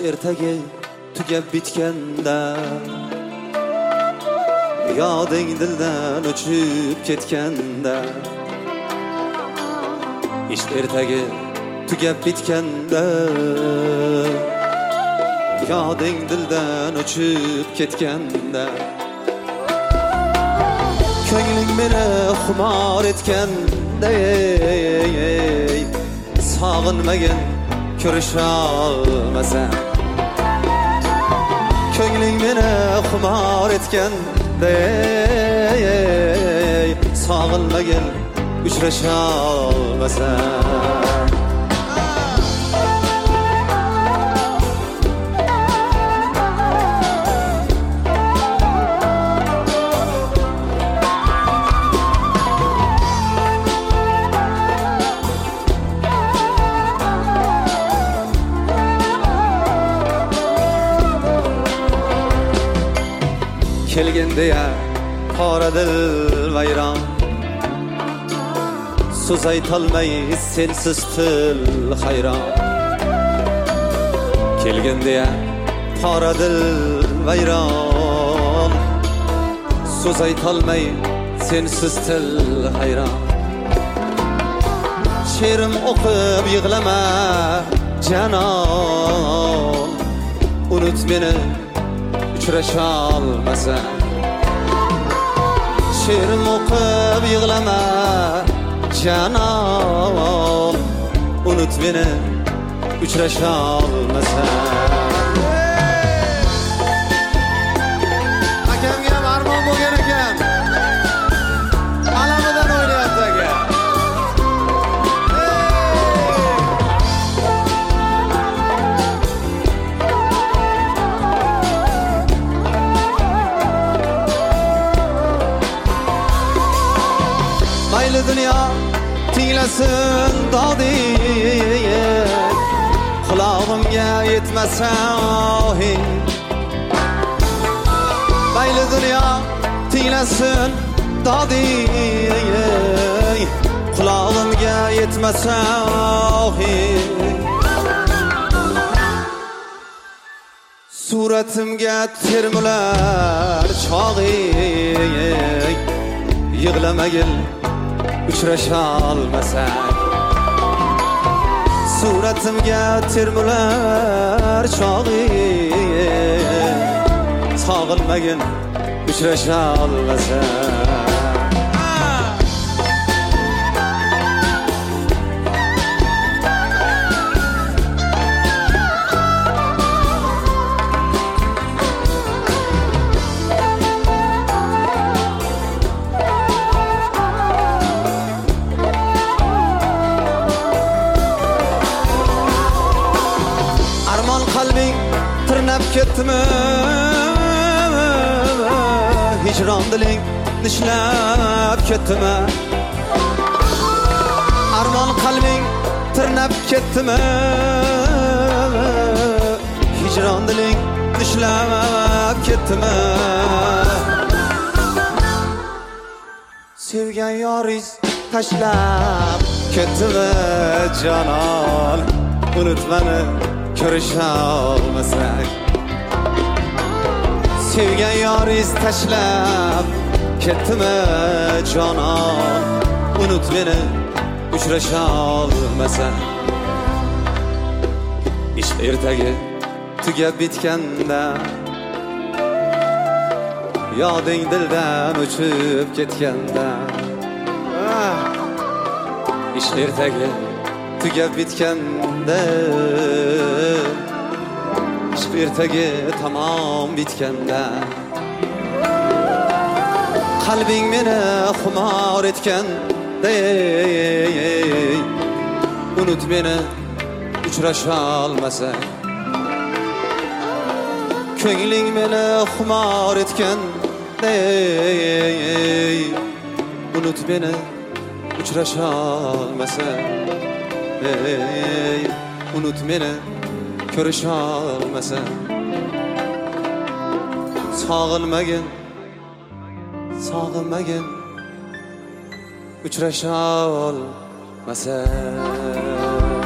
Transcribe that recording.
ertaga tugab bitganda, yoding dildan o'chib ketganda, ish ertaga tugab bitganda, yoding dildan o'chib ketganda, ko'ngling meni xumor etganda, sog'inmagin ko'risha olmasam, ko'ngling meni xumor etganda, sog'inmagin uchrasha olmasam. Kelgende ya qora dil vayron, so'z aytolmay sensiz til hayron. Kelgende ya qora dil vayron, so'z aytolmay sensiz til hayron. She'rim o'qib yig'lama janon, unut meni uchrasha olmasam. She'rim o'qib yig'lama janon, unut meni uchrasha olmasam. Akamga ham armon bo'lgan ekan, alamidan o'ynayapti aka. Mayli dunyo tinglasin dodi, qulog'imga yetmasa ohing. Mayli dunyo tinglasin dodi, qulog'imga yetmasa ohing. Suratimga termular chog'ing, yig'lamagin uchrasha olmasak. Suratimga termular chog'ing, sog'inmagin uchrasha olmasak. Qalbing tirnab ketdimi, hijron diling nishlab ketdimi? Armon qalbing tirnab ketdimi, hijron diling nishlab ketdimi? Sevgan yoringiz tashlab ketdimi janon, unut meni ko'risha olmasak. Sevgan yoringiz tashlab ketdimi jonon, unut meni uchrasha olmasak. Ish ertaga tugab bitganda, yoding dildan o'chib ketganda, ish ertaga tugab bitganda, ish ertaga tamom bitganda, qalbing meni xumor etganda, unut meni uchrasha olmasak. Ko'ngling meni xumor etganda, unut meni uchrasha olmasak. Unut meni ko'risha olmasak. Sog'inmagin, sog'inmagin uchrasha olmasak.